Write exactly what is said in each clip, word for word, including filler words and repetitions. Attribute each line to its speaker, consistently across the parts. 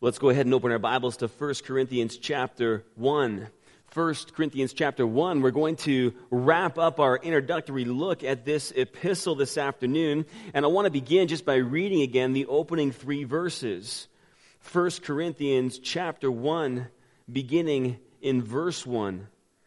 Speaker 1: Let's go ahead and open our Bibles to First Corinthians chapter one. First Corinthians chapter one, we're going to wrap up our introductory look at this epistle this afternoon. And I want to begin just by reading again the opening three verses. First Corinthians chapter one, beginning in verse one.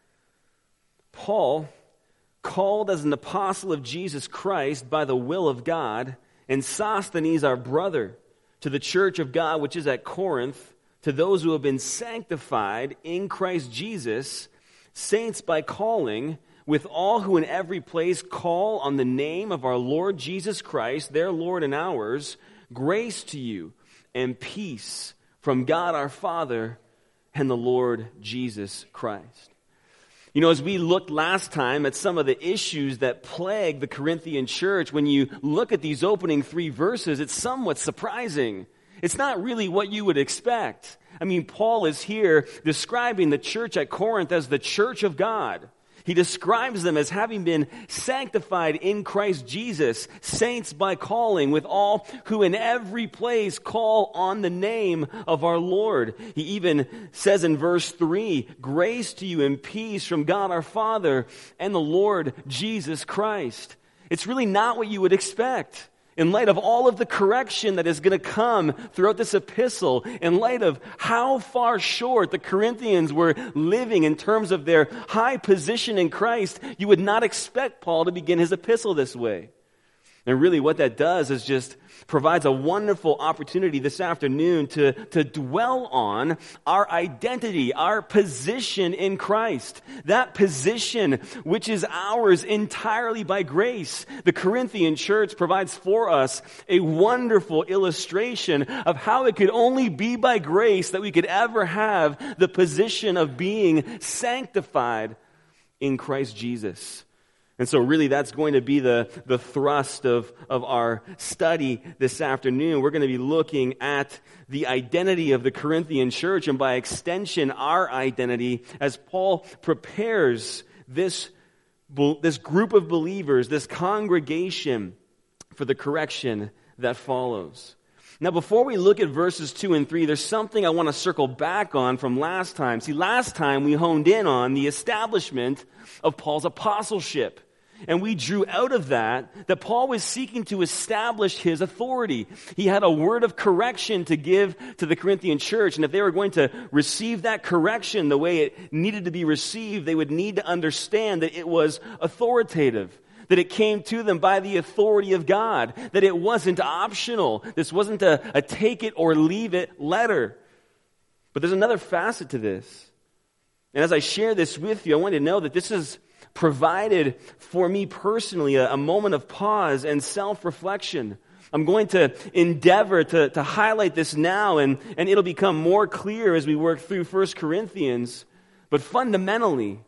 Speaker 1: Paul, called as an apostle of Jesus Christ by the will of God, and Sosthenes our brother, to the church of God which is at Corinth, to those who have been sanctified in Christ Jesus, saints by calling, with all who in every place call on the name of our Lord Jesus Christ, their Lord and ours, grace to you and peace from God our Father and the Lord Jesus Christ. You know, as we looked last time at some of the issues that plague the Corinthian church, when you look at these opening three verses, it's somewhat surprising. It's not really what you would expect. I mean, Paul is here describing the church at Corinth as the church of God. He describes them as having been sanctified in Christ Jesus, saints by calling, with all who in every place call on the name of our Lord. He even says in verse three, grace to you and peace from God our Father and the Lord Jesus Christ. It's really not what you would expect. In light of all of the correction that is going to come throughout this epistle, in light of how far short the Corinthians were living in terms of their high position in Christ, you would not expect Paul to begin his epistle this way. And really what that does is just provides a wonderful opportunity this afternoon to, to dwell on our identity, our position in Christ. That position which is ours entirely by grace. The Corinthian church provides for us a wonderful illustration of how it could only be by grace that we could ever have the position of being sanctified in Christ Jesus. And so really that's going to be the, the thrust of, of our study this afternoon. We're going to be looking at the identity of the Corinthian church and by extension our identity as Paul prepares this, this group of believers, this congregation for the correction that follows. Now before we look at verses two and three, there's something I want to circle back on from last time. See, last time we honed in on the establishment of Paul's apostleship. And we drew out of that that Paul was seeking to establish his authority. He had a word of correction to give to the Corinthian church. And if they were going to receive that correction the way it needed to be received, they would need to understand that it was authoritative, that it came to them by the authority of God, that it wasn't optional. This wasn't a, a take it or leave it letter. But there's another facet to this. And as I share this with you, I want you to know that this is provided for me personally a, a moment of pause and self-reflection. I'm going to endeavor to, to highlight this now, and, and it'll become more clear as we work through First Corinthians. But fundamentally,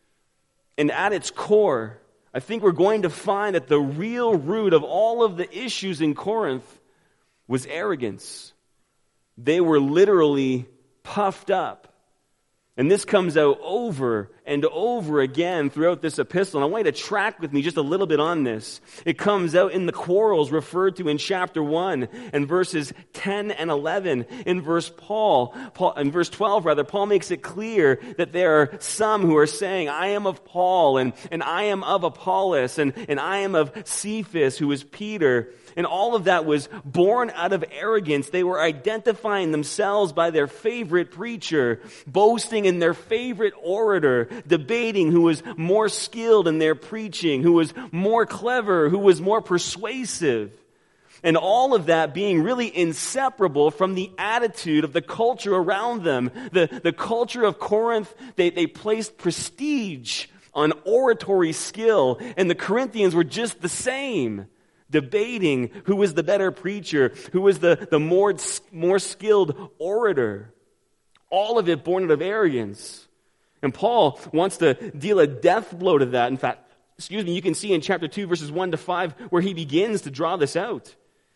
Speaker 1: and at its core, I think we're going to find that the real root of all of the issues in Corinth was arrogance. They were literally puffed up. And this comes out over and over again throughout this epistle. And I want you to track with me just a little bit on this. It comes out in the quarrels referred to in chapter one and verses ten and eleven. In verse Paul, Paul, in verse twelve rather, Paul makes it clear that there are some who are saying, I am of Paul, and, and I am of Apollos, and, and I am of Cephas, who is Peter. And all of that was born out of arrogance. They were identifying themselves by their favorite preacher, boasting in their favorite orator, debating who was more skilled in their preaching, who was more clever, who was more persuasive. And all of that being really inseparable from the attitude of the culture around them. The, the culture of Corinth, they, they placed prestige on oratory skill, and the Corinthians were just the same. Debating who was the better preacher, who was the, the more, more skilled orator. All of it born out of arrogance. And Paul wants to deal a death blow to that. In fact, excuse me, you can see in chapter two, verses one to five, where he begins to draw this out.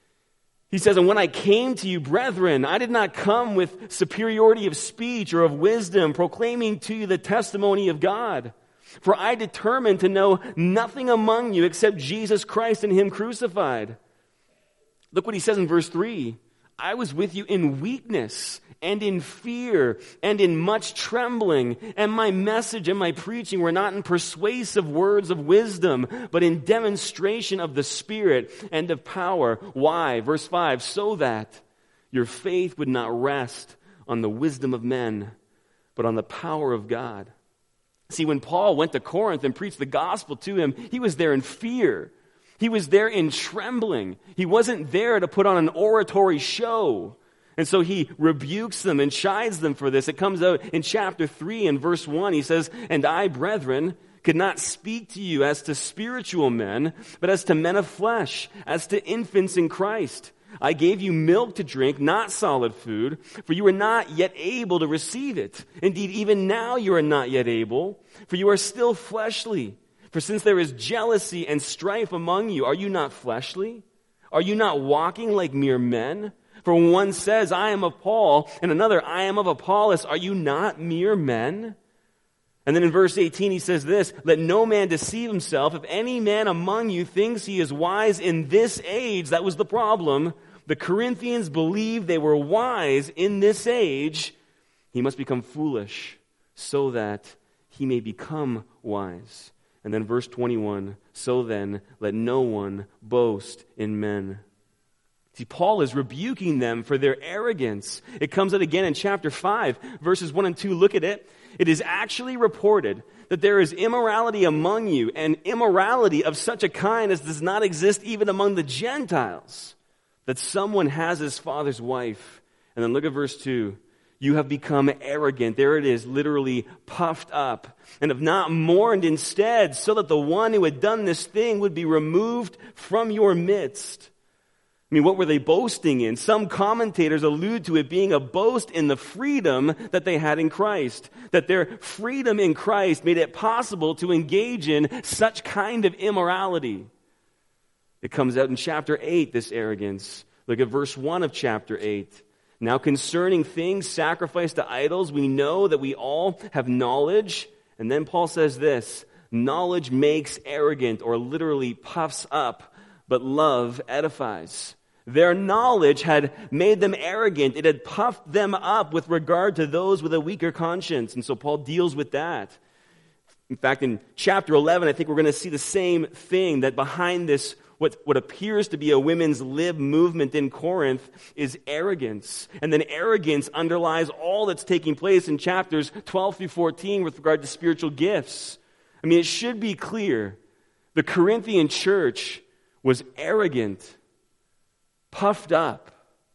Speaker 1: He says, and when I came to you, brethren, I did not come with superiority of speech or of wisdom, proclaiming to you the testimony of God. For I determined to know nothing among you except Jesus Christ and Him crucified. Look what he says in verse three. I was with you in weakness and in fear and in much trembling. And my message and my preaching were not in persuasive words of wisdom, but in demonstration of the Spirit and of power. Why? Verse five, so that your faith would not rest on the wisdom of men, but on the power of God. See, when Paul went to Corinth and preached the gospel to him, he was there in fear. He was there in trembling. He wasn't there to put on an oratory show. And so he rebukes them and chides them for this. It comes out in chapter three and verse one. He says, "And I, brethren, could not speak to you as to spiritual men, but as to men of flesh, as to infants in Christ. I gave you milk to drink, not solid food, for you were not yet able to receive it. Indeed, even now you are not yet able, for you are still fleshly. For since there is jealousy and strife among you, are you not fleshly? Are you not walking like mere men? For when one says, I am of Paul, and another, I am of Apollos, are you not mere men?" And then in verse eighteen he says this, "Let no man deceive himself. If any man among you thinks he is wise in this age," that was the problem. The Corinthians believed they were wise in this age. "He must become foolish so that he may become wise." And then verse twenty-one, "So then, let no one boast in men." See, Paul is rebuking them for their arrogance. It comes out again in chapter five, verses one and two. Look at it. "It is actually reported that there is immorality among you, and immorality of such a kind as does not exist even among the Gentiles, that someone has his father's wife." And then look at verse two. "You have become arrogant." There it is, literally puffed up. "And have not mourned instead, so that the one who had done this thing would be removed from your midst." I mean, what were they boasting in? Some commentators allude to it being a boast in the freedom that they had in Christ. That their freedom in Christ made it possible to engage in such kind of immorality. It comes out in chapter eight, this arrogance. Look at verse one of chapter eight. "Now concerning things sacrificed to idols, we know that we all have knowledge." And then Paul says this, "Knowledge makes arrogant," or literally puffs up, "but love edifies." Their knowledge had made them arrogant. It had puffed them up with regard to those with a weaker conscience. And so Paul deals with that. In fact, in chapter eleven, I think we're going to see the same thing, that behind this, what, what appears to be a women's lib movement in Corinth is arrogance. And then arrogance underlies all that's taking place in chapters twelve through fourteen with regard to spiritual gifts. I mean, it should be clear. The Corinthian church was arrogant, puffed up.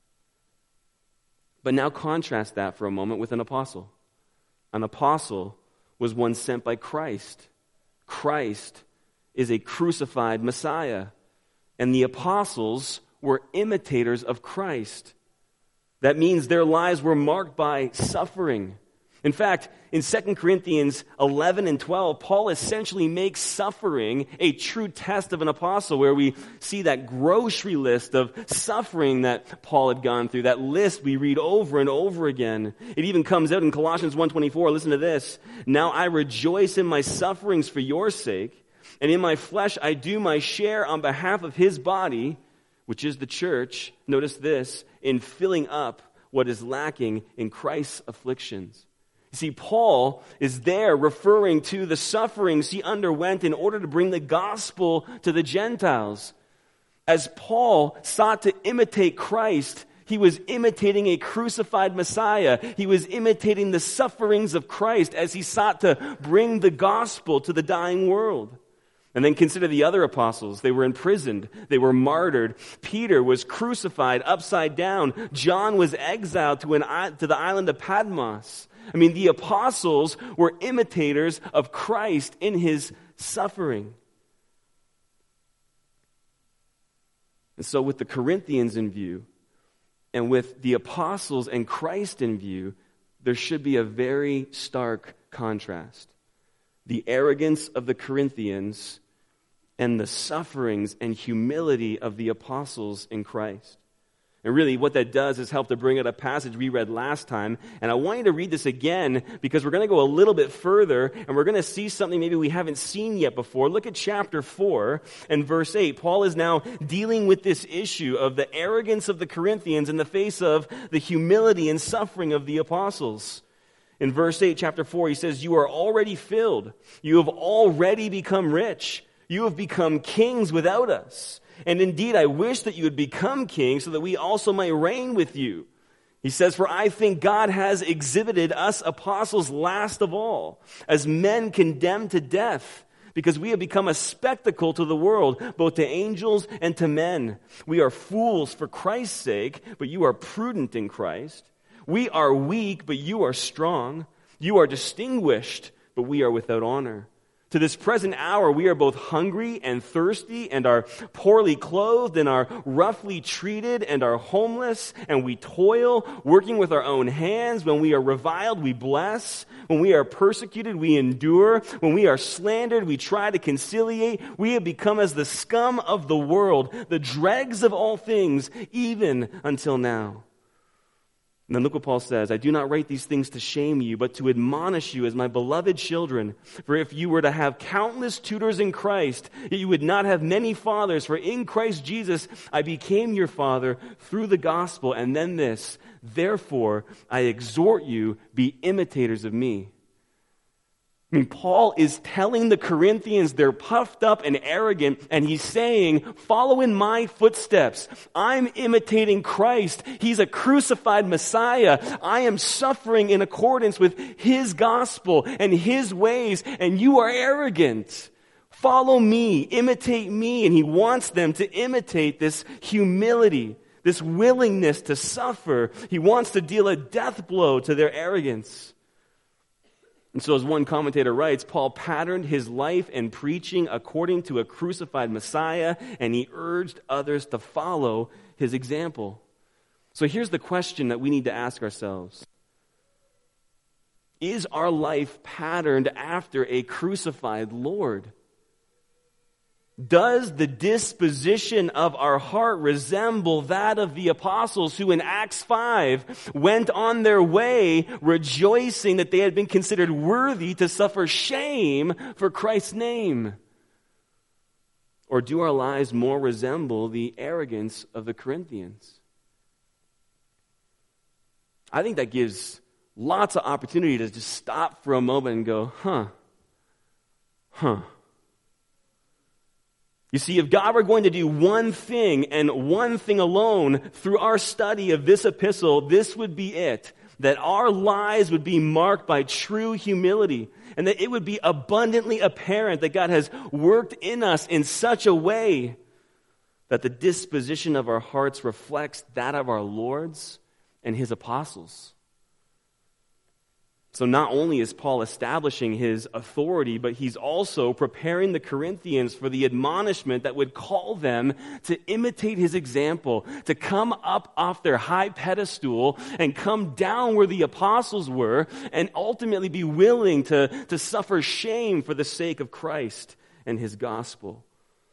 Speaker 1: But now contrast that for a moment with an apostle. An apostle was one sent by Christ. Christ is a crucified Messiah. And the apostles were imitators of Christ. That means their lives were marked by suffering. In fact, in Second Corinthians eleven and twelve, Paul essentially makes suffering a true test of an apostle, where we see that grocery list of suffering that Paul had gone through. That list we read over and over again. It even comes out in Colossians one twenty-four. Listen to this. "Now I rejoice in my sufferings for your sake, and in my flesh I do my share on behalf of his body," which is the church. Notice this, "in filling up what is lacking in Christ's afflictions." You see, Paul is there referring to the sufferings he underwent in order to bring the gospel to the Gentiles. As Paul sought to imitate Christ, he was imitating a crucified Messiah. He was imitating the sufferings of Christ as he sought to bring the gospel to the dying world. And then consider the other apostles. They were imprisoned. They were martyred. Peter was crucified upside down. John was exiled to, an, to the island of Patmos. I mean, the apostles were imitators of Christ in his suffering. And so with the Corinthians in view, and with the apostles and Christ in view, there should be a very stark contrast. The arrogance of the Corinthians and the sufferings and humility of the apostles in Christ. And really what that does is help to bring out a passage we read last time. And I want you to read this again because we're going to go a little bit further and we're going to see something maybe we haven't seen yet before. Look at chapter four and verse eight. Paul is now dealing with this issue of the arrogance of the Corinthians in the face of the humility and suffering of the apostles. In verse eight, chapter four, he says, "You are already filled. You have already become rich. You have become kings without us. And indeed, I wish that you would become kings so that we also might reign with you." He says, "For I think God has exhibited us apostles last of all, as men condemned to death, because we have become a spectacle to the world, both to angels and to men. We are fools for Christ's sake, but you are prudent in Christ. We are weak, but you are strong. You are distinguished, but we are without honor. To this present hour, we are both hungry and thirsty and are poorly clothed and are roughly treated and are homeless, and we toil, working with our own hands. When we are reviled, we bless. When we are persecuted, we endure. When we are slandered, we try to conciliate. We have become as the scum of the world, the dregs of all things, even until now." And then look what Paul says, "I do not write these things to shame you, but to admonish you as my beloved children. For if you were to have countless tutors in Christ, yet you would not have many fathers. For in Christ Jesus I became your father through the gospel." And then this, "Therefore I exhort you, be imitators of me." I mean, Paul is telling the Corinthians they're puffed up and arrogant, and he's saying, follow in my footsteps. I'm imitating Christ. He's a crucified Messiah. I am suffering in accordance with his gospel and his ways, and you are arrogant. Follow me, imitate me. And he wants them to imitate this humility, this willingness to suffer. He wants to deal a death blow to their arrogance. And so as one commentator writes, Paul patterned his life and preaching according to a crucified Messiah, and he urged others to follow his example. So here's the question that we need to ask ourselves. Is our life patterned after a crucified Lord? Does the disposition of our heart resemble that of the apostles who in Acts five went on their way rejoicing that they had been considered worthy to suffer shame for Christ's name? Or do our lives more resemble the arrogance of the Corinthians? I think that gives lots of opportunity to just stop for a moment and go, huh, huh. You see, if God were going to do one thing and one thing alone through our study of this epistle, this would be it. That our lives would be marked by true humility, and that it would be abundantly apparent that God has worked in us in such a way that the disposition of our hearts reflects that of our Lord's and his apostles. So not only is Paul establishing his authority, but he's also preparing the Corinthians for the admonishment that would call them to imitate his example, to come up off their high pedestal and come down where the apostles were and ultimately be willing to, to suffer shame for the sake of Christ and his gospel.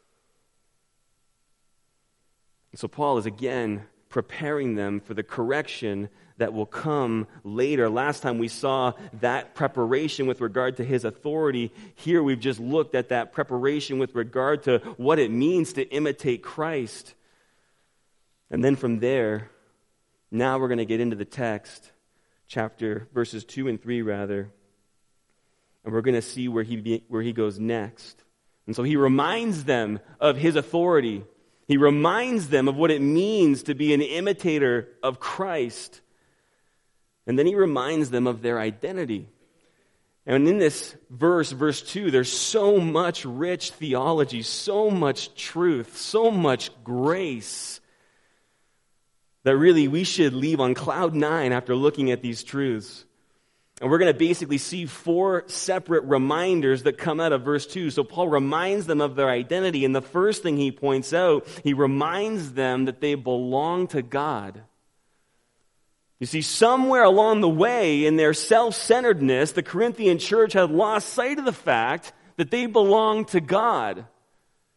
Speaker 1: So Paul is again preparing them for the correction that will come later. Last time we saw that preparation with regard to his authority. Here we've just looked at that preparation with regard to what it means to imitate Christ. And then from there, now we're going to get into the text, chapter verses two and three rather. And we're going to see where he be, where he goes next. And so he reminds them of his authority. He reminds them of what it means to be an imitator of Christ. And then he reminds them of their identity. And in this verse, verse two, there's so much rich theology, so much truth, so much grace, that really we should leave on cloud nine after looking at these truths. And we're going to basically see four separate reminders that come out of verse two. So Paul reminds them of their identity. And the first thing he points out, he reminds them that they belong to God. You see, somewhere along the way in their self-centeredness, the Corinthian church had lost sight of the fact that they belonged to God.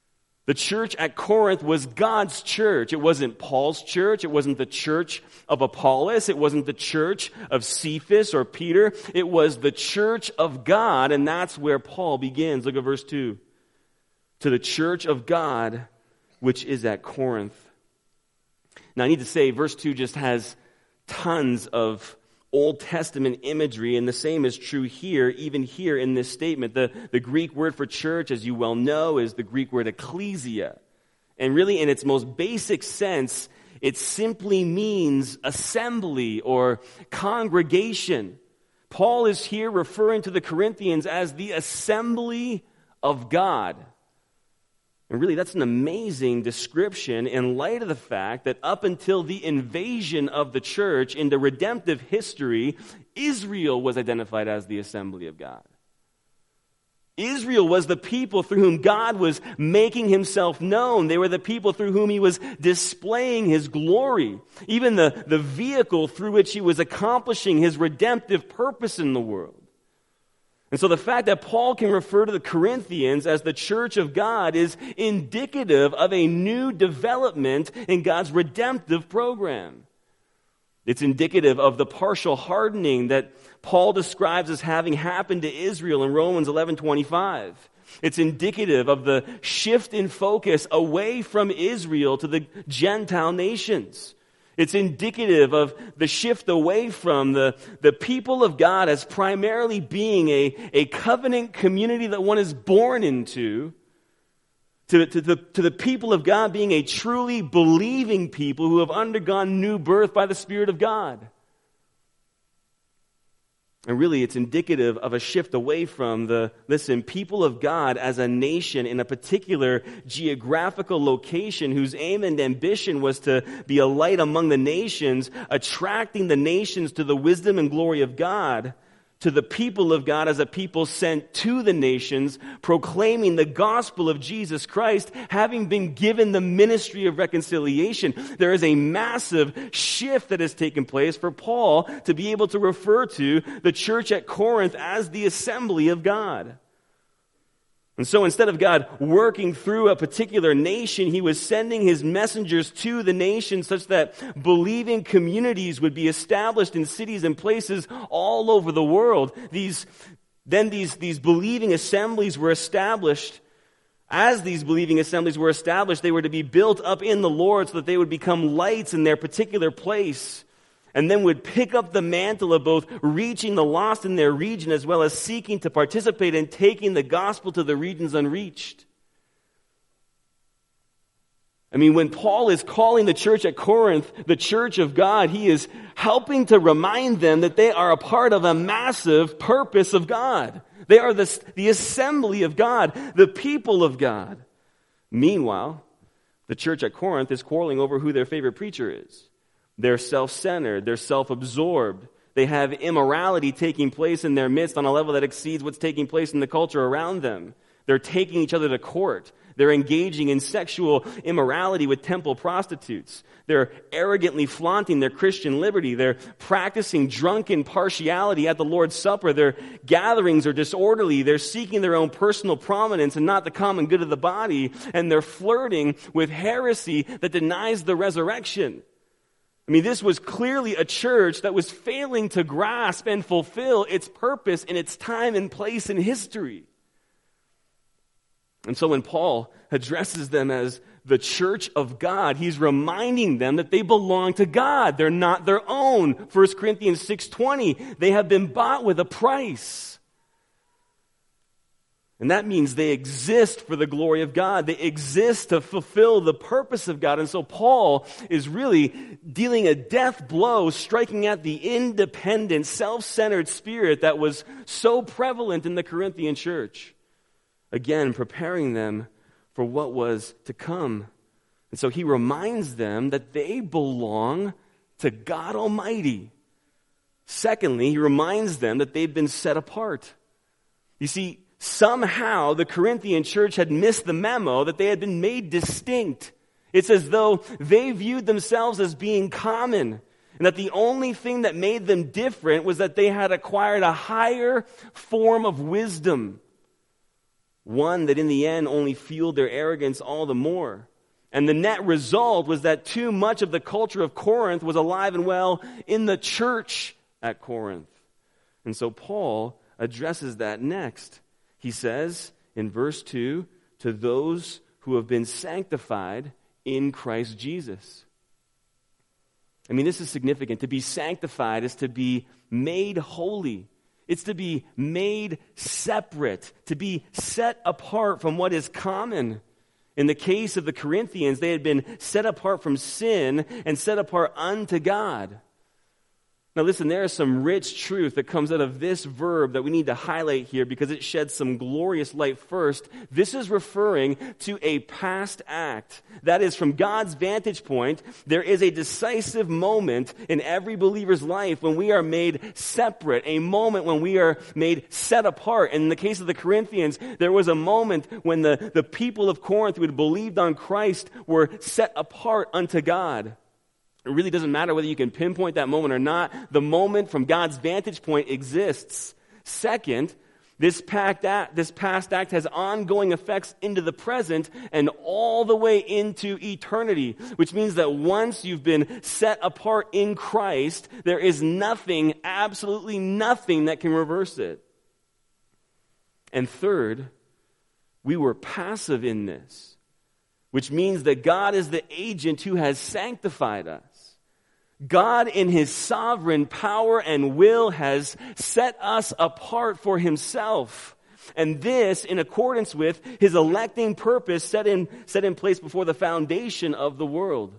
Speaker 1: The church at Corinth was God's church. It wasn't Paul's church. It wasn't the church of Apollos. It wasn't the church of Cephas or Peter. It was the church of God, and that's where Paul begins. Look at verse two. To the church of God, which is at Corinth. Now, I need to say, verse two just has tons of Old Testament imagery, and the same is true here, even here in this statement. The, the Greek word for church, as you well know, is the Greek word ecclesia. And really, in its most basic sense, it simply means assembly or congregation. Paul is here referring to the Corinthians as the assembly of God. And really, that's an amazing description in light of the fact that up until the invasion of the church in the redemptive history, Israel was identified as the assembly of God. Israel was the people through whom God was making himself known. They were the people through whom he was displaying his glory, even the, the vehicle through which he was accomplishing his redemptive purpose in the world. And so the fact that Paul can refer to the Corinthians as the church of God is indicative of a new development in God's redemptive program. It's indicative of the partial hardening that Paul describes as having happened to Israel in Romans eleven twenty-five. It's indicative of the shift in focus away from Israel to the Gentile nations. It's indicative of the shift away from the, the people of God as primarily being a, a covenant community that one is born into, to, to, the, to the people of God being a truly believing people who have undergone new birth by the Spirit of God. And really, it's indicative of a shift away from the, listen, people of God as a nation in a particular geographical location whose aim and ambition was to be a light among the nations, attracting the nations to the wisdom and glory of God, to the people of God as a people sent to the nations, proclaiming the gospel of Jesus Christ, having been given the ministry of reconciliation. There is a massive shift that has taken place for Paul to be able to refer to the church at Corinth as the assembly of God. And so instead of God working through a particular nation, he was sending his messengers to the nation such that believing communities would be established in cities and places all over the world. These, then these, these believing assemblies were established. As these believing assemblies were established, they were to be built up in the Lord so that they would become lights in their particular place, and then would pick up the mantle of both reaching the lost in their region as well as seeking to participate in taking the gospel to the regions unreached. I mean, when Paul is calling the church at Corinth the church of God, he is helping to remind them that they are a part of a massive purpose of God. They are the, the assembly of God, the people of God. Meanwhile, the church at Corinth is quarreling over who their favorite preacher is. They're self-centered. They're self-absorbed. They have immorality taking place in their midst on a level that exceeds what's taking place in the culture around them. They're taking each other to court. They're engaging in sexual immorality with temple prostitutes. They're arrogantly flaunting their Christian liberty. They're practicing drunken partiality at the Lord's Supper. Their gatherings are disorderly. They're seeking their own personal prominence and not the common good of the body. And they're flirting with heresy that denies the resurrection. I mean, this was clearly a church that was failing to grasp and fulfill its purpose in its time and place in history. And so when Paul addresses them as the church of God, he's reminding them that they belong to God. They're not their own. First Corinthians six twenty, they have been bought with a price. And that means they exist for the glory of God. They exist to fulfill the purpose of God. And so Paul is really dealing a death blow, striking at the independent, self-centered spirit that was so prevalent in the Corinthian church. Again, preparing them for what was to come. And so he reminds them that they belong to God Almighty. Secondly, he reminds them that they've been set apart. You see, somehow the Corinthian church had missed the memo that they had been made distinct. It's as though they viewed themselves as being common, and that the only thing that made them different was that they had acquired a higher form of wisdom. one that in the end only fueled their arrogance all the more. And the net result was that too much of the culture of Corinth was alive and well in the church at Corinth. And so Paul addresses that next. He says in verse two, to those who have been sanctified in Christ Jesus. I mean, this is significant. To be sanctified is to be made holy. It's to be made separate, to be set apart from what is common. In the case of the Corinthians, they had been set apart from sin and set apart unto God. Now listen, there is some rich truth that comes out of this verb that we need to highlight here because it sheds some glorious light. First, this is referring to a past act. That is, from God's vantage point, there is a decisive moment in every believer's life when we are made separate, a moment when we are made set apart. And in the case of the Corinthians, there was a moment when the, the people of Corinth who had believed on Christ were set apart unto God. It really doesn't matter whether you can pinpoint that moment or not. The moment from God's vantage point exists. Second, this past act, this past act has ongoing effects into the present and all the way into eternity, which means that once you've been set apart in Christ, there is nothing, absolutely nothing that can reverse it. And third, we were passive in this, which means that God is the agent who has sanctified us. God, in his sovereign power and will, has set us apart for himself. And this in accordance with his electing purpose set in, set in place before the foundation of the world.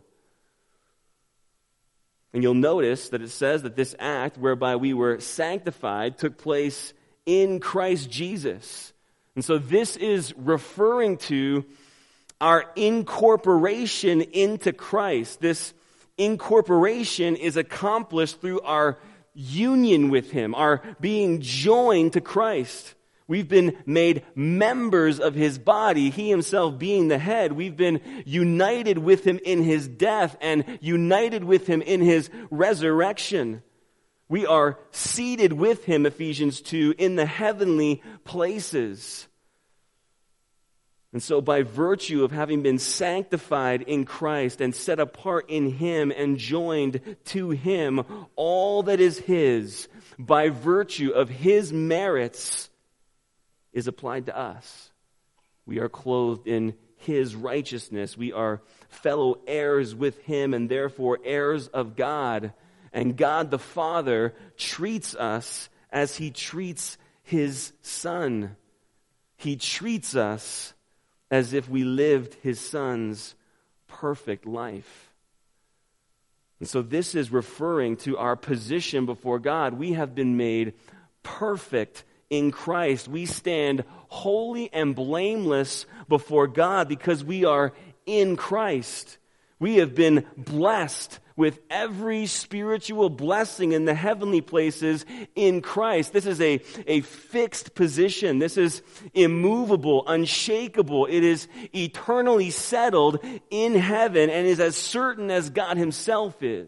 Speaker 1: And you'll notice that it says that this act whereby we were sanctified took place in Christ Jesus. And so this is referring to our incorporation into Christ. This incorporation is accomplished through our union with him, our being joined to Christ. We've been made members of his body, he himself being the head. We've been united with him in his death and united with him in his resurrection. We are seated with him, Ephesians two, in the heavenly places. And so by virtue of having been sanctified in Christ and set apart in him and joined to him, all that is his, by virtue of his merits, is applied to us. We are clothed in his righteousness. We are fellow heirs with him and therefore heirs of God. And God the Father treats us as he treats his Son. He treats us as if we lived his Son's perfect life. And so this is referring to our position before God. We have been made perfect in Christ. We stand holy and blameless before God because we are in Christ. We have been blessed with every spiritual blessing in the heavenly places in Christ. This is a, a fixed position. This is immovable, unshakable. It is eternally settled in heaven and is as certain as God himself is.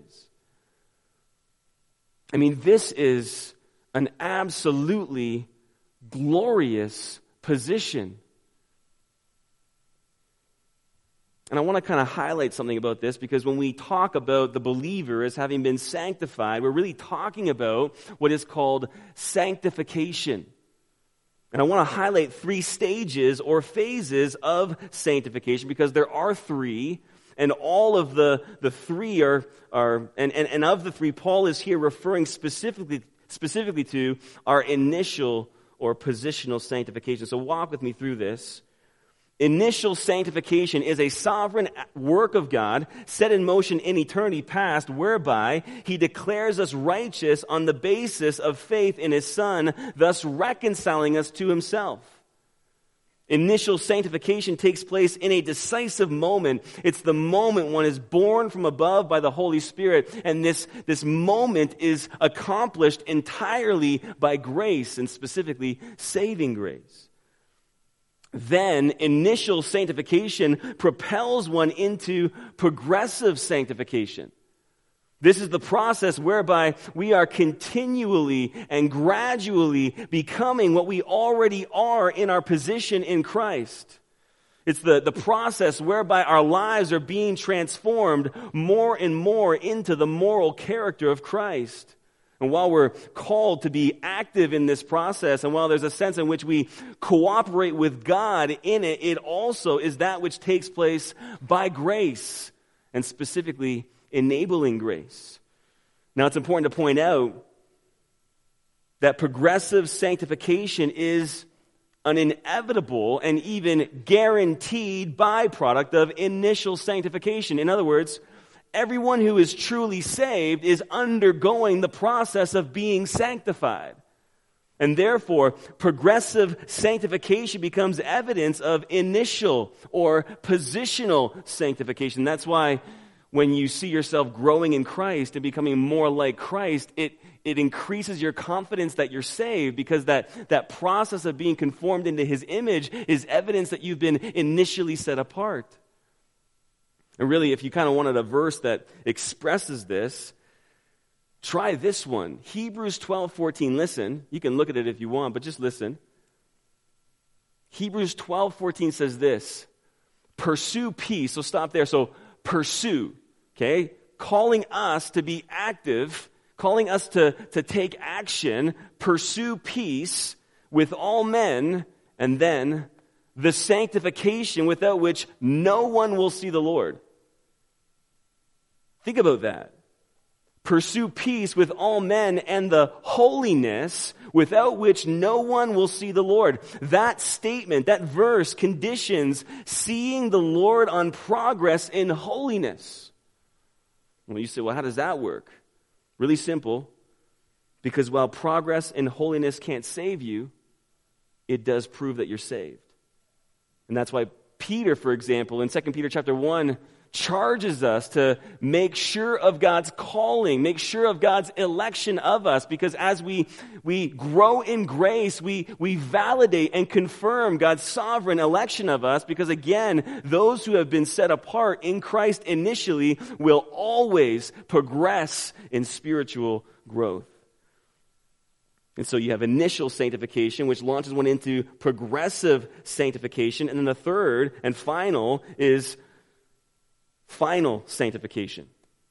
Speaker 1: I mean, this is an absolutely glorious position. And I want to kind of highlight something about this because when we talk about the believer as having been sanctified, we're really talking about what is called sanctification. And I want to highlight three stages or phases of sanctification because there are three, and all of the, the three are, are and, and, and of the three, Paul is here referring specifically, specifically to our initial or positional sanctification. So walk with me through this. Initial sanctification is a sovereign work of God set in motion in eternity past, whereby he declares us righteous on the basis of faith in his Son, thus reconciling us to himself. Initial sanctification takes place in a decisive moment. It's the moment one is born from above by the Holy Spirit, and this, this moment is accomplished entirely by grace, and specifically saving grace. Then, initial sanctification propels one into progressive sanctification. This is the process whereby we are continually and gradually becoming what we already are in our position in Christ. It's the, the process whereby our lives are being transformed more and more into the moral character of Christ. And while we're called to be active in this process, and while there's a sense in which we cooperate with God in it, it also is that which takes place by grace, and specifically enabling grace. Now, it's important to point out that progressive sanctification is an inevitable and even guaranteed byproduct of initial sanctification. In other words, everyone who is truly saved is undergoing the process of being sanctified. And therefore, progressive sanctification becomes evidence of initial or positional sanctification. That's why when you see yourself growing in Christ and becoming more like Christ, it, it increases your confidence that you're saved, because that, that process of being conformed into His image is evidence that you've been initially set apart. And really, if you kind of wanted a verse that expresses this, try this one. Hebrews twelve fourteen. Listen, you can look at it if you want, but just listen. Hebrews twelve fourteen says this: pursue peace. So stop there. So pursue, okay? Calling us to be active, calling us to, to take action, pursue peace with all men, and then the sanctification without which no one will see the Lord. Think about that. Pursue peace with all men and the holiness without which no one will see the Lord. That statement, that verse conditions seeing the Lord on progress in holiness. Well, you say, well, how does that work? Really simple. Because while progress in holiness can't save you, it does prove that you're saved. And that's why Peter, for example, in Second Peter chapter one, charges us to make sure of God's calling, make sure of God's election of us, because as we, we grow in grace, we, we validate and confirm God's sovereign election of us, because again, those who have been set apart in Christ initially will always progress in spiritual growth. And so you have initial sanctification, which launches one into progressive sanctification, and then the third and final is final sanctification.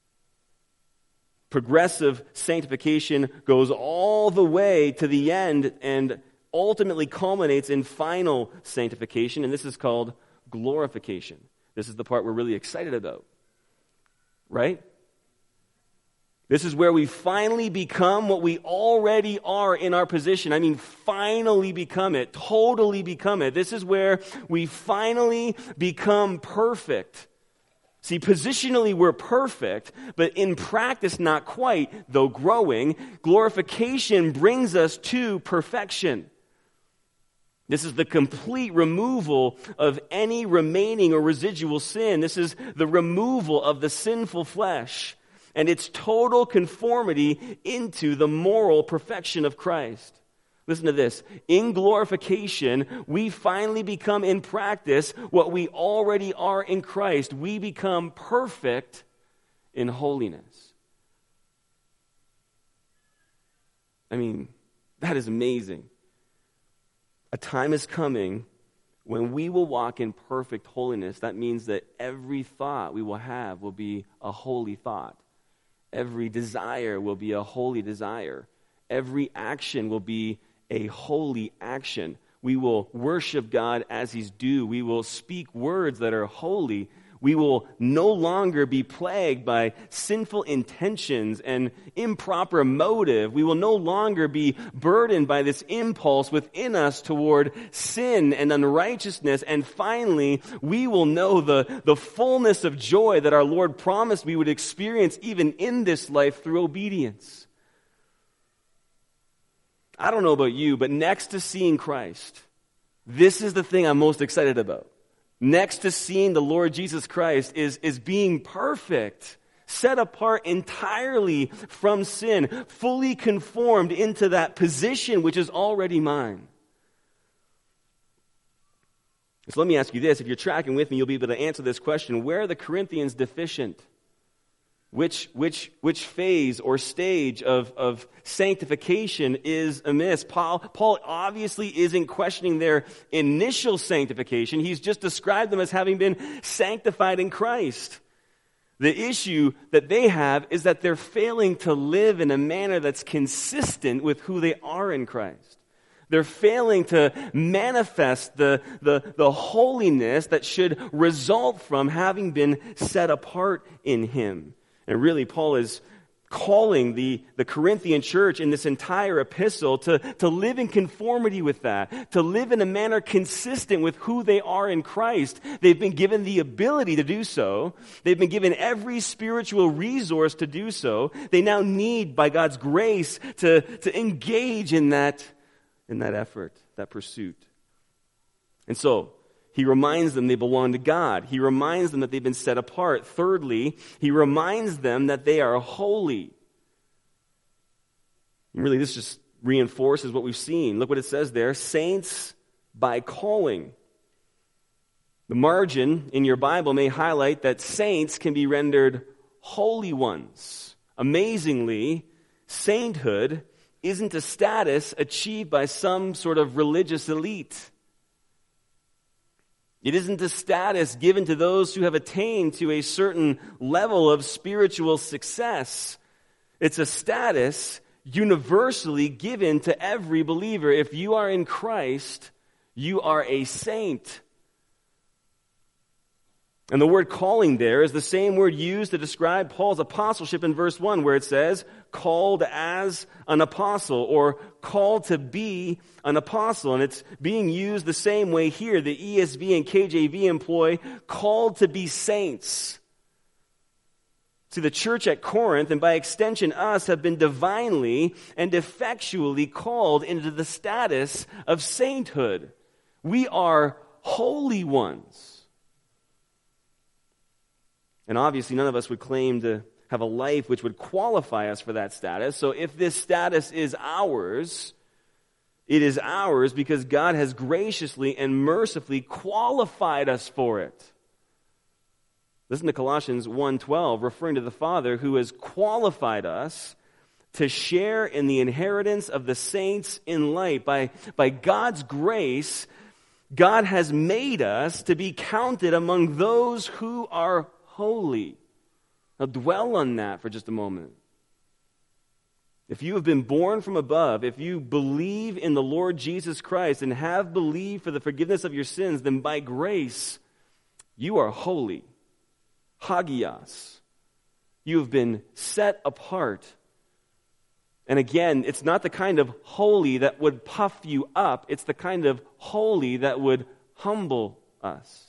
Speaker 1: Progressive sanctification goes all the way to the end and ultimately culminates in final sanctification, and this is called glorification. This is the part we're really excited about, right? This is where we finally become what we already are in our position. I mean, finally become it, totally become it. This is where we finally become perfect. See, positionally we're perfect, but in practice not quite, though growing. Glorification brings us to perfection. This is the complete removal of any remaining or residual sin. This is the removal of the sinful flesh and its total conformity into the moral perfection of Christ. Listen to this. In glorification, we finally become in practice what we already are in Christ. We become perfect in holiness. I mean, that is amazing. A time is coming when we will walk in perfect holiness. That means that every thought we will have will be a holy thought. Every desire will be a holy desire. Every action will be a holy action. We will worship God as He's due. We will speak words that are holy. We will no longer be plagued by sinful intentions and improper motive. We will no longer be burdened by this impulse within us toward sin and unrighteousness. And finally, we will know the, the fullness of joy that our Lord promised we would experience even in this life through obedience. I don't know about you, but next to seeing Christ, this is the thing I'm most excited about. Next to seeing the Lord Jesus Christ is, is being perfect, set apart entirely from sin, fully conformed into that position which is already mine. So let me ask you this. If you're tracking with me, you'll be able to answer this question. Where are the Corinthians deficient? Which, which, which phase or stage of, of sanctification is amiss? Paul, Paul obviously isn't questioning their initial sanctification. He's just described them as having been sanctified in Christ. The issue that they have is that they're failing to live in a manner that's consistent with who they are in Christ. They're failing to manifest the, the, the holiness that should result from having been set apart in Him. And really, Paul is calling the, the Corinthian church in this entire epistle to, to live in conformity with that, to live in a manner consistent with who they are in Christ. They've been given the ability to do so. They've been given every spiritual resource to do so. They now need, by God's grace, to, to engage in that in that effort, that pursuit. And so, he reminds them they belong to God. He reminds them that they've been set apart. Thirdly, he reminds them that they are holy. And really, this just reinforces what we've seen. Look what it says there, saints by calling. The margin in your Bible may highlight that saints can be rendered holy ones. Amazingly, sainthood isn't a status achieved by some sort of religious elite. It isn't a status given to those who have attained to a certain level of spiritual success. It's a status universally given to every believer. If you are in Christ, you are a saint. And the word calling there is the same word used to describe Paul's apostleship in verse one, where it says, called as an apostle, or called to be an apostle. And it's being used the same way here. The E S V and K J V employ called to be saints. See, the church at Corinth, and by extension us, have been divinely and effectually called into the status of sainthood. We are holy ones. And obviously none of us would claim to have a life which would qualify us for that status. So if this status is ours, it is ours because God has graciously and mercifully qualified us for it. Listen to Colossians one twelve, referring to the Father who has qualified us to share in the inheritance of the saints in light. By, by God's grace, God has made us to be counted among those who are holy. Now dwell on that for just a moment. If you have been born from above, if you believe in the Lord Jesus Christ and have believed for the forgiveness of your sins, then by grace you are holy. Hagios. You have been set apart. And again, it's not the kind of holy that would puff you up. It's the kind of holy that would humble us.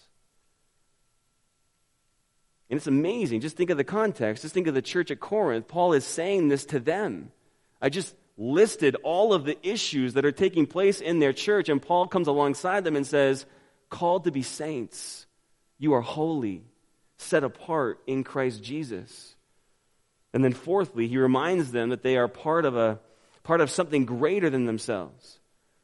Speaker 1: And it's amazing. Just think of the context. Just think of the church at Corinth. Paul is saying this to them. I just listed all of the issues that are taking place in their church, and Paul comes alongside them and says, called to be saints. You are holy, set apart in Christ Jesus. And then fourthly, he reminds them that they are part of a part of something greater than themselves.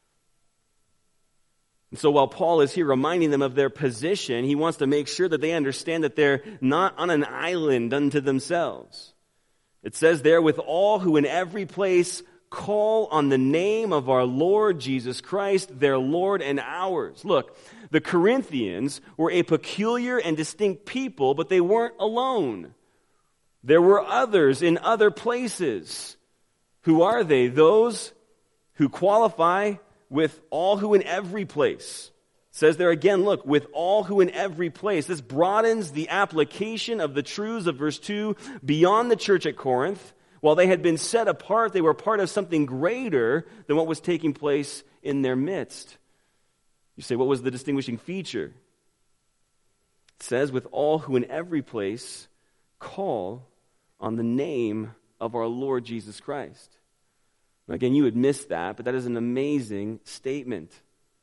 Speaker 1: And so while Paul is here reminding them of their position, he wants to make sure that they understand that they're not on an island unto themselves. It says there, with all who in every place call on the name of our Lord Jesus Christ, their Lord and ours. Look, the Corinthians were a peculiar and distinct people, but they weren't alone. There were others in other places. Who are they? Those who qualify with all who in every place. It says there again, look, with all who in every place. This broadens the application of the truths of verse two beyond the church at Corinth. While they had been set apart, they were part of something greater than what was taking place in their midst. You say, what was the distinguishing feature? It says, with all who in every place call on the name of our Lord Jesus Christ. Again, you would miss that, but that is an amazing statement.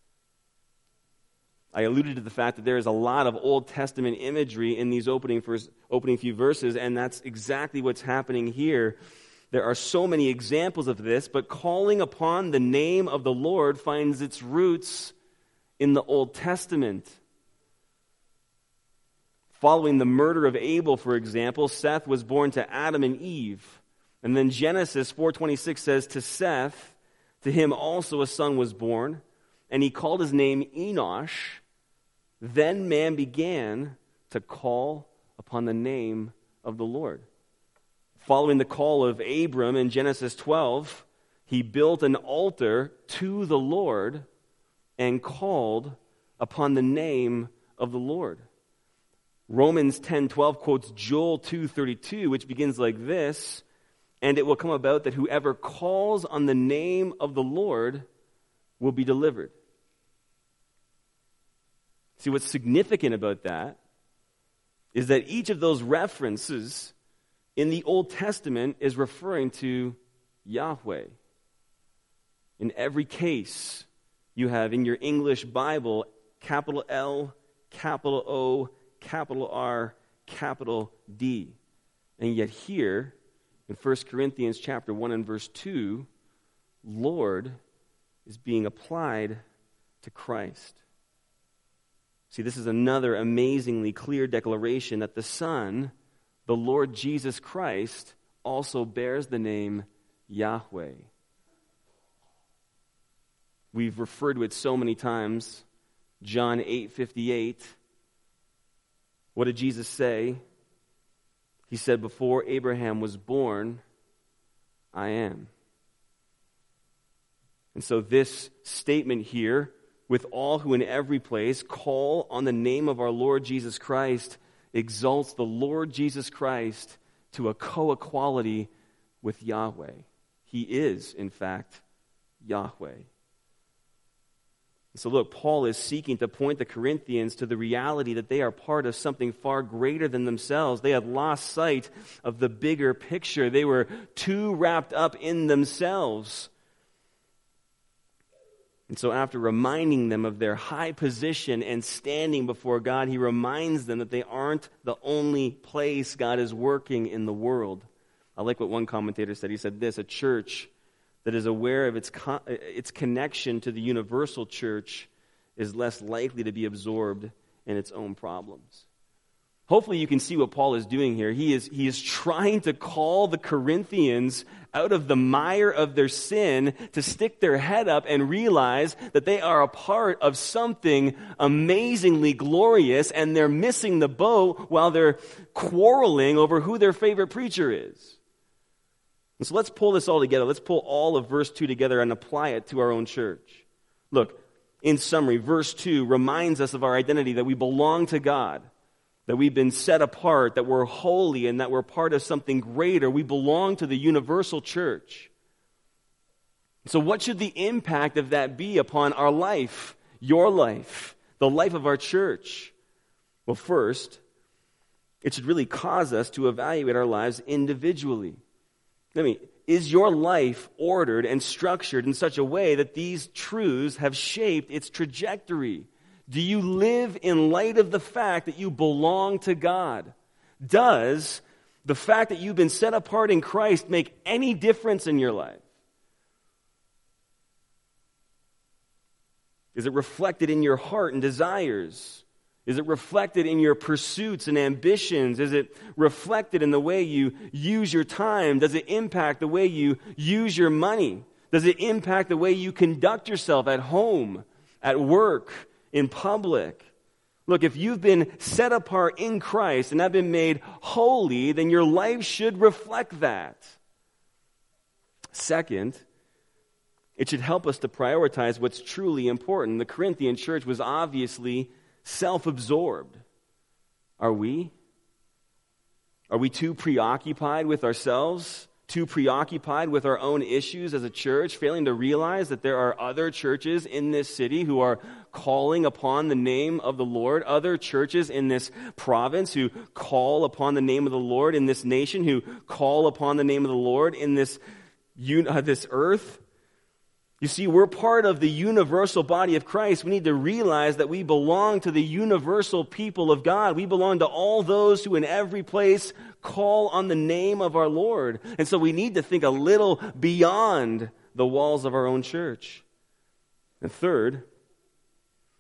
Speaker 1: I alluded to the fact that there is a lot of Old Testament imagery in these opening first, opening few verses, and that's exactly what's happening here. There are so many examples of this, but calling upon the name of the Lord finds its roots in the Old Testament. Following the murder of Abel, for example, Seth was born to Adam and Eve. And then Genesis four twenty-six says, to Seth, to him also a son was born, and he called his name Enosh. Then man began to call upon the name of the Lord. Following the call of Abram in Genesis twelve, he built an altar to the Lord and called upon the name of the Lord. Romans ten twelve quotes Joel two thirty-two, which begins like this, and it will come about that whoever calls on the name of the Lord will be delivered. See, what's significant about that is that each of those references in the Old Testament is referring to Yahweh. In every case, you have in your English Bible, capital L, capital O, capital R, capital D. And yet here, in First Corinthians chapter one and verse two, Lord is being applied to Christ. See, this is another amazingly clear declaration that the Son, the Lord Jesus Christ, also bears the name Yahweh. We've referred to it so many times. John eight fifty-eight. What did Jesus say? He said, before Abraham was born, I am. And so this statement here, with all who in every place call on the name of our Lord Jesus Christ, exalts the Lord Jesus Christ to a co-equality with Yahweh. He is, in fact, Yahweh. So look, Paul is seeking to point the Corinthians to the reality that they are part of something far greater than themselves. They had lost sight of the bigger picture. They were too wrapped up in themselves. And so after reminding them of their high position and standing before God, he reminds them that they aren't the only place God is working in the world. I like what one commentator said. He said this, a church that is aware of its con- its connection to the universal church is less likely to be absorbed in its own problems. Hopefully you can see what Paul is doing here. He is, he is trying to call the Corinthians out of the mire of their sin to stick their head up and realize that they are a part of something amazingly glorious, and they're missing the boat while they're quarreling over who their favorite preacher is. And so let's pull this all together. Let's pull all of verse two together and apply it to our own church. Look, in summary, verse two reminds us of our identity, that we belong to God, that we've been set apart, that we're holy, and that we're part of something greater. We belong to the universal church. So what should the impact of that be upon our life, your life, the life of our church? Well, first, it should really cause us to evaluate our lives individually. I mean, is your life ordered and structured in such a way that these truths have shaped its trajectory? Do you live in light of the fact that you belong to God? Does the fact that you've been set apart in Christ make any difference in your life? Is it reflected in your heart and desires? Is it reflected in your pursuits and ambitions? Is it reflected in the way you use your time? Does it impact the way you use your money? Does it impact the way you conduct yourself at home, at work, in public? Look, if you've been set apart in Christ and have been made holy, then your life should reflect that. Second, it should help us to prioritize what's truly important. The Corinthian church was obviously self-absorbed. Are we? Are we too preoccupied with ourselves? Too preoccupied with our own issues as a church, failing to realize that there are other churches in this city who are calling upon the name of the Lord, other churches in this province who call upon the name of the Lord, in this nation who call upon the name of the Lord, in this, uh, this earth? You see, we're part of the universal body of Christ. We need to realize that we belong to the universal people of God. We belong to all those who in every place call on the name of our Lord. And so we need to think a little beyond the walls of our own church. And third,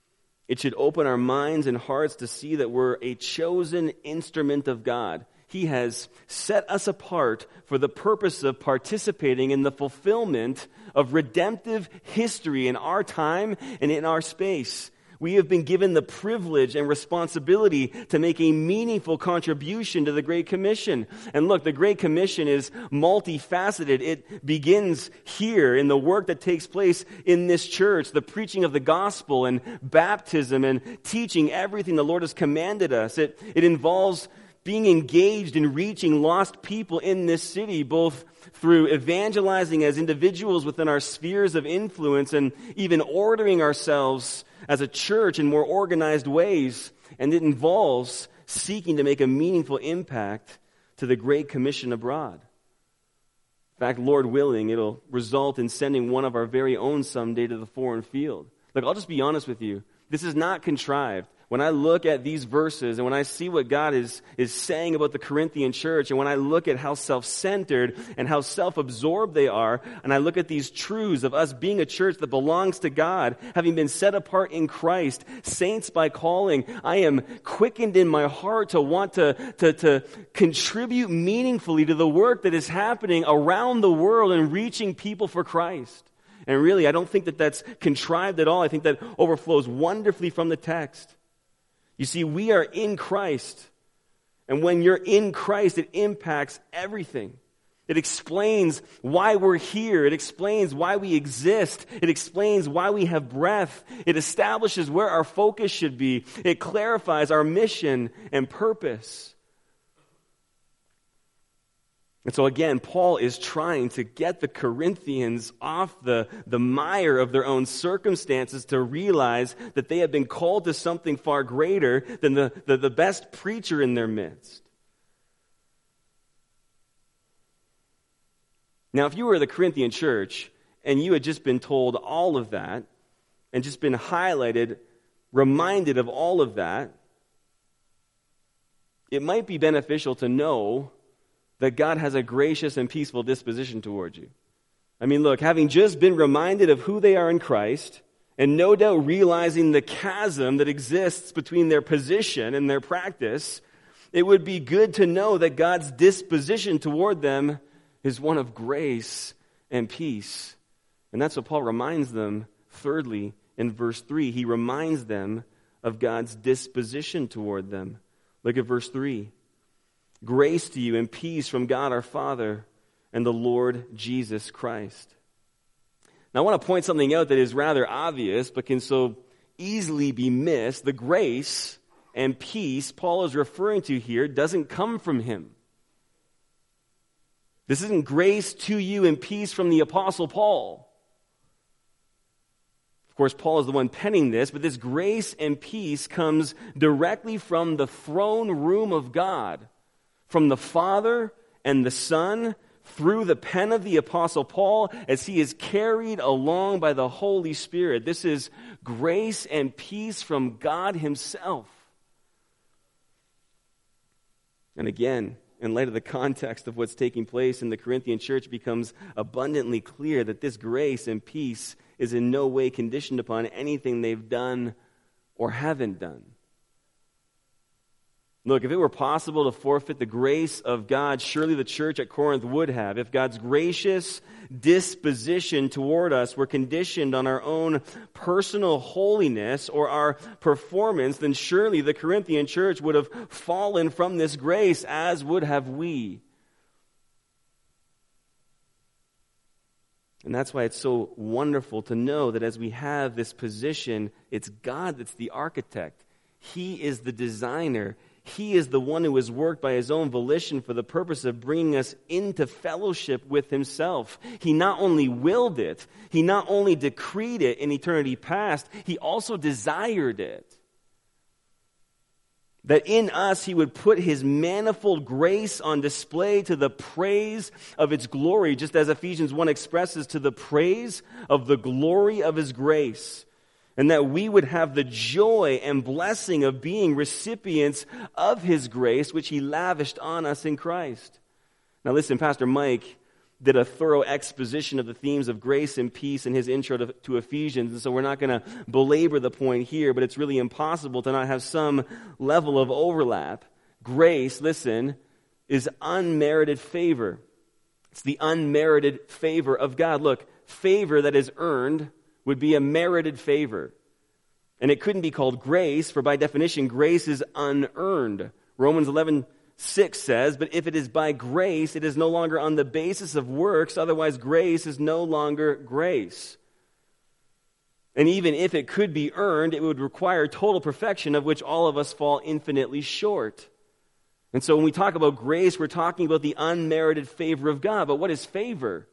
Speaker 1: It should open our minds and hearts to see that we're a chosen instrument of God. He has set us apart for the purpose of participating in the fulfillment of redemptive history in our time and in our space. We have been given the privilege and responsibility to make a meaningful contribution to the Great Commission. And look, the Great Commission is multifaceted. It begins here in the work that takes place in this church, the preaching of the gospel and baptism and teaching everything the Lord has commanded us. It, it involves being engaged in reaching lost people in this city, both through evangelizing as individuals within our spheres of influence and even ordering ourselves as a church in more organized ways. And it involves seeking to make a meaningful impact to the Great Commission abroad. In fact, Lord willing, it'll result in sending one of our very own someday to the foreign field. Look, I'll just be honest with you. This is not contrived. When I look at these verses and when I see what God is, is saying about the Corinthian church, and when I look at how self-centered and how self-absorbed they are, and I look at these truths of us being a church that belongs to God, having been set apart in Christ, saints by calling, I am quickened in my heart to want to, to, to contribute meaningfully to the work that is happening around the world and reaching people for Christ. And really, I don't think that that's contrived at all. I think that overflows wonderfully from the text. You see, we are in Christ. And when you're in Christ, it impacts everything. It explains why we're here. It explains why we exist. It explains why we have breath. It establishes where our focus should be. It clarifies our mission and purpose. And so again, Paul is trying to get the Corinthians off the, the mire of their own circumstances to realize that they have been called to something far greater than the, the, the best preacher in their midst. Now, if you were the Corinthian church and you had just been told all of that and just been highlighted, reminded of all of that, it might be beneficial to know that God has a gracious and peaceful disposition towards you. I mean, look, having just been reminded of who they are in Christ, and no doubt realizing the chasm that exists between their position and their practice, it would be good to know that God's disposition toward them is one of grace and peace. And that's what Paul reminds them, thirdly, in verse three. He reminds them of God's disposition toward them. Look at verse three. Grace to you and peace from God our Father and the Lord Jesus Christ. Now I want to point something out that is rather obvious but can so easily be missed. The grace and peace Paul is referring to here doesn't come from him. This isn't grace to you and peace from the Apostle Paul. Of course, Paul is the one penning this, but this grace and peace comes directly from the throne room of God, from the Father and the Son, through the pen of the Apostle Paul, as he is carried along by the Holy Spirit. This is grace and peace from God himself. And again, in light of the context of what's taking place in the Corinthian church, it becomes abundantly clear that this grace and peace is in no way conditioned upon anything they've done or haven't done. Look, if it were possible to forfeit the grace of God, surely the church at Corinth would have. If God's gracious disposition toward us were conditioned on our own personal holiness or our performance, then surely the Corinthian church would have fallen from this grace, as would have we. And that's why it's so wonderful to know that as we have this position, it's God that's the architect. He is the designer. He is the one who has worked by his own volition for the purpose of bringing us into fellowship with himself. He not only willed it, he not only decreed it in eternity past, he also desired it. That in us he would put his manifold grace on display to the praise of its glory, just as Ephesians one expresses, to the praise of the glory of his grace. And that we would have the joy and blessing of being recipients of his grace, which he lavished on us in Christ. Now listen, Pastor Mike did a thorough exposition of the themes of grace and peace in his intro to, to Ephesians, and so we're not going to belabor the point here, but it's really impossible to not have some level of overlap. Grace, listen, is unmerited favor. It's the unmerited favor of God. Look, favor that is earned would be a merited favor. And it couldn't be called grace, for by definition, grace is unearned. Romans eleven six says, but if it is by grace, it is no longer on the basis of works, otherwise grace is no longer grace. And even if it could be earned, it would require total perfection, of which all of us fall infinitely short. And so when we talk about grace, we're talking about the unmerited favor of God. But what is favor?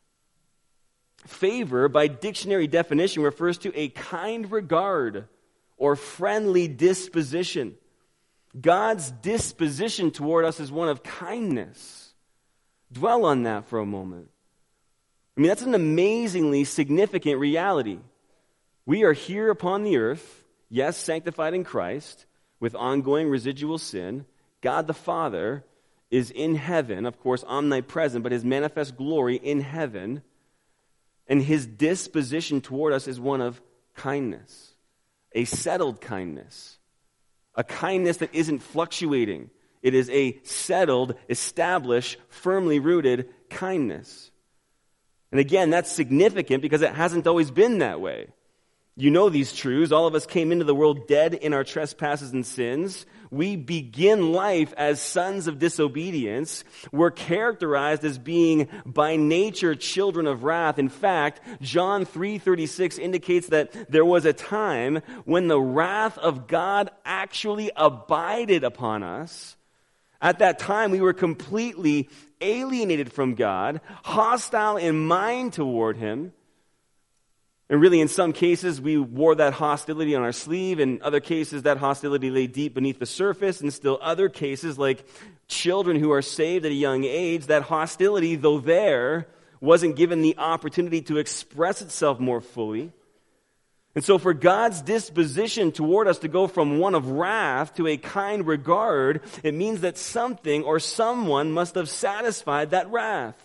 Speaker 1: Favor, by dictionary definition, refers to a kind regard or friendly disposition. God's disposition toward us is one of kindness. Dwell on that for a moment. I mean, that's an amazingly significant reality. We are here upon the earth, yes, sanctified in Christ, with ongoing residual sin. God the Father is in heaven, of course, omnipresent, but his manifest glory in heaven. And his disposition toward us is one of kindness, a settled kindness. A kindness that isn't fluctuating. It is a settled, established, firmly rooted kindness. And again, that's significant because it hasn't always been that way. You know these truths. All of us came into the world dead in our trespasses and sins. We begin life as sons of disobedience. We're characterized as being by nature children of wrath. In fact, John three thirty-six indicates that there was a time when the wrath of God actually abided upon us. At that time, we were completely alienated from God, hostile in mind toward him. And really, in some cases, we wore that hostility on our sleeve. In other cases, that hostility lay deep beneath the surface. And still other cases, like children who are saved at a young age, that hostility, though there, wasn't given the opportunity to express itself more fully. And so for God's disposition toward us to go from one of wrath to a kind regard, it means that something or someone must have satisfied that wrath.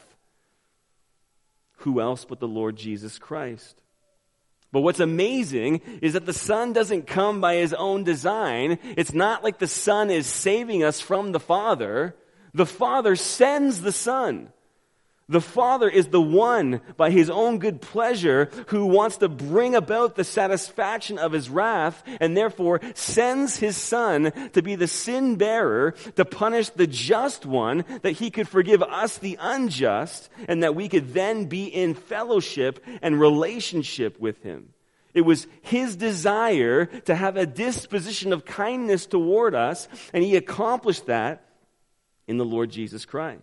Speaker 1: Who else but the Lord Jesus Christ? But what's amazing is that the Son doesn't come by his own design. It's not like the Son is saving us from the Father. The Father sends the Son. The Father is the one, by his own good pleasure, who wants to bring about the satisfaction of his wrath, and therefore sends his Son to be the sin bearer, to punish the just one, that he could forgive us the unjust, and that we could then be in fellowship and relationship with him. It was his desire to have a disposition of kindness toward us, and he accomplished that in the Lord Jesus Christ.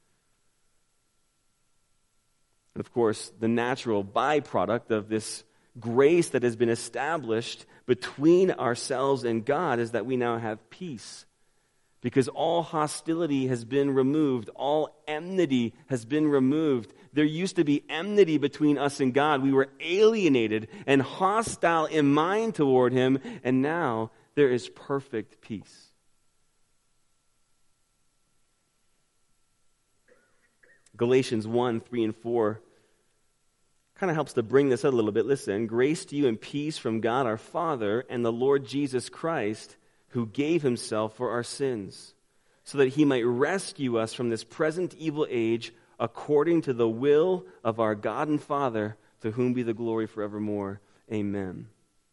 Speaker 1: And of course, the natural byproduct of this grace that has been established between ourselves and God is that we now have peace. Because all hostility has been removed. All enmity has been removed. There used to be enmity between us and God. We were alienated and hostile in mind toward him. And now there is perfect peace. Galatians one, three, and four kind of helps to bring this out a little bit. Listen, grace to you and peace from God our Father and the Lord Jesus Christ, who gave himself for our sins, so that he might rescue us from this present evil age, according to the will of our God and Father, to whom be the glory forevermore. Amen.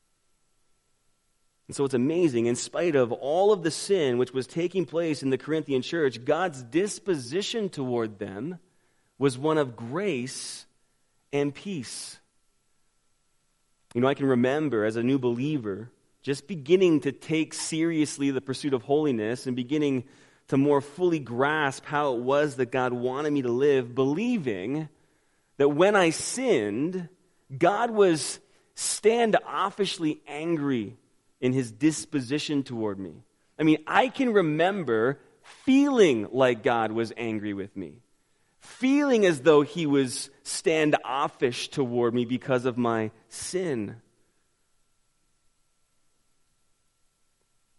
Speaker 1: And so it's amazing, in spite of all of the sin which was taking place in the Corinthian church, God's disposition toward them was one of grace and peace. You know, I can remember as a new believer just beginning to take seriously the pursuit of holiness and beginning to more fully grasp how it was that God wanted me to live, believing that when I sinned, God was standoffishly angry in his disposition toward me. I mean, I can remember feeling like God was angry with me, feeling as though he was standoffish toward me because of my sin.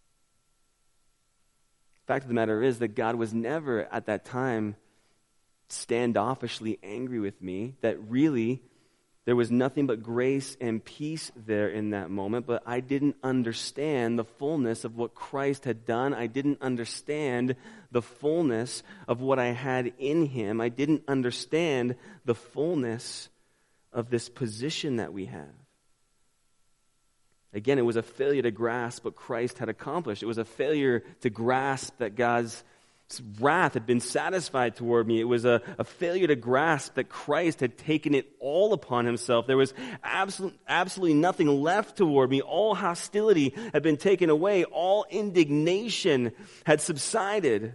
Speaker 1: Fact of the matter is that God was never at that time standoffishly angry with me, that really there was nothing but grace and peace there in that moment, but I didn't understand the fullness of what Christ had done. I didn't understand the fullness of what I had in him. I didn't understand the fullness of this position that we have. Again, it was a failure to grasp what Christ had accomplished. It was a failure to grasp that God's wrath had been satisfied toward me. It was a, a failure to grasp that Christ had taken it all upon himself. There was absolute, absolutely nothing left toward me. All hostility had been taken away. All indignation had subsided.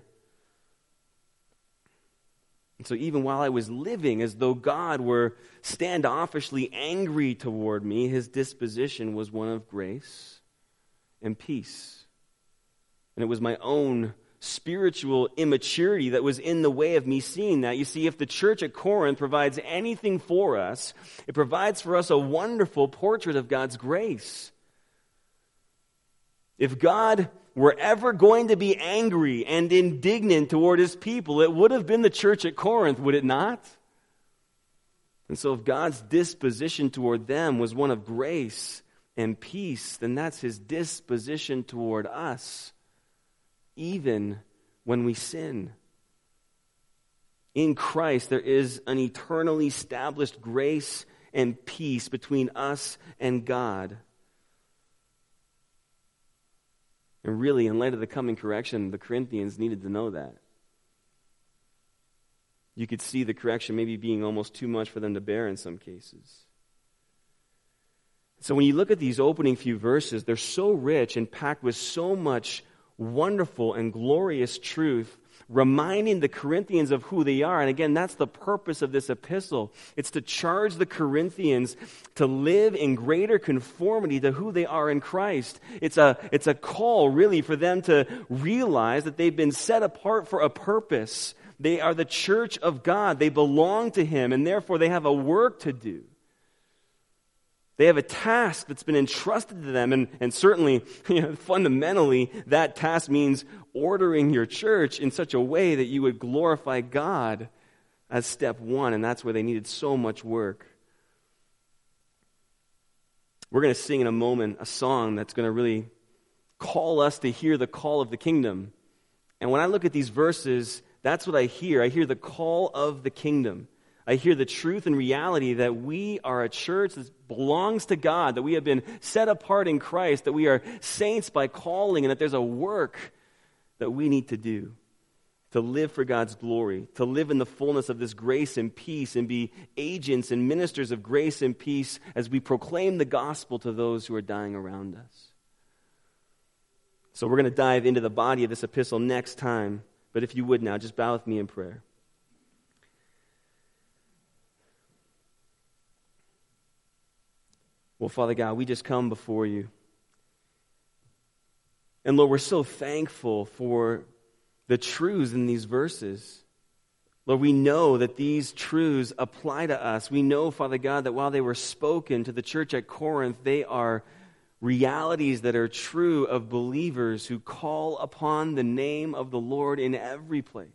Speaker 1: And so even while I was living as though God were standoffishly angry toward me, his disposition was one of grace and peace. And it was my own spiritual immaturity that was in the way of me seeing that. You see, if the church at Corinth provides anything for us, it provides for us a wonderful portrait of God's grace. If God were ever going to be angry and indignant toward his people, it would have been the church at Corinth, would it not? And so if God's disposition toward them was one of grace and peace, then that's his disposition toward us, even when we sin. In Christ, there is an eternally established grace and peace between us and God. And really, in light of the coming correction, the Corinthians needed to know that. You could see the correction maybe being almost too much for them to bear in some cases. So when you look at these opening few verses, they're so rich and packed with so much wonderful and glorious truth, reminding the Corinthians of who they are. And again, that's the purpose of this epistle. It's to charge the Corinthians to live in greater conformity to who they are in Christ. It's a, it's a call, really, for them to realize that they've been set apart for a purpose. They are the church of God. They belong to him, and therefore they have a work to do. They have a task that's been entrusted to them, and, and certainly, you know, fundamentally, that task means ordering your church in such a way that you would glorify God as step one, and that's where they needed so much work. We're going to sing in a moment a song that's going to really call us to hear the call of the kingdom. And when I look at these verses, that's what I hear. I hear the call of the kingdom. I hear the truth and reality that we are a church that belongs to God, that we have been set apart in Christ, that we are saints by calling, and that there's a work that we need to do to live for God's glory, to live in the fullness of this grace and peace, and be agents and ministers of grace and peace as we proclaim the gospel to those who are dying around us. So we're going to dive into the body of this epistle next time, but if you would now, just bow with me in prayer. Well, Father God, we just come before you. And Lord, we're so thankful for the truths in these verses. Lord, we know that these truths apply to us. We know, Father God, that while they were spoken to the church at Corinth, they are realities that are true of believers who call upon the name of the Lord in every place.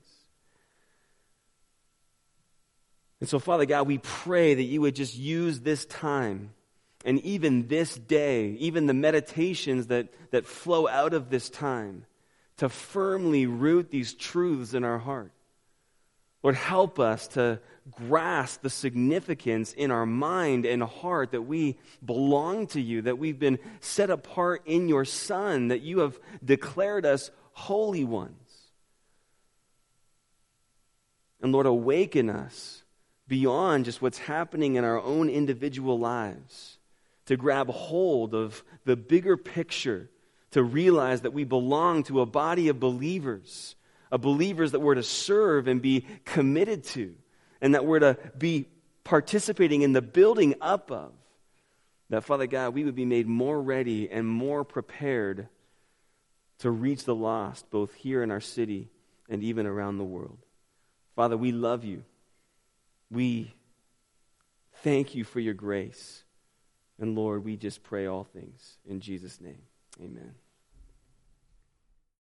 Speaker 1: And so, Father God, we pray that you would just use this time, and even this day, even the meditations that, that flow out of this time, to firmly root these truths in our heart. Lord, help us to grasp the significance in our mind and heart that we belong to you, that we've been set apart in your Son, that you have declared us holy ones. And Lord, awaken us beyond just what's happening in our own individual lives, to grab hold of the bigger picture, to realize that we belong to a body of believers, of believers that we're to serve and be committed to, and that we're to be participating in the building up of. That, Father God, we would be made more ready and more prepared to reach the lost, both here in our city and even around the world. Father, we love you. We thank you for your grace. And Lord, we just pray all things in Jesus' name. Amen.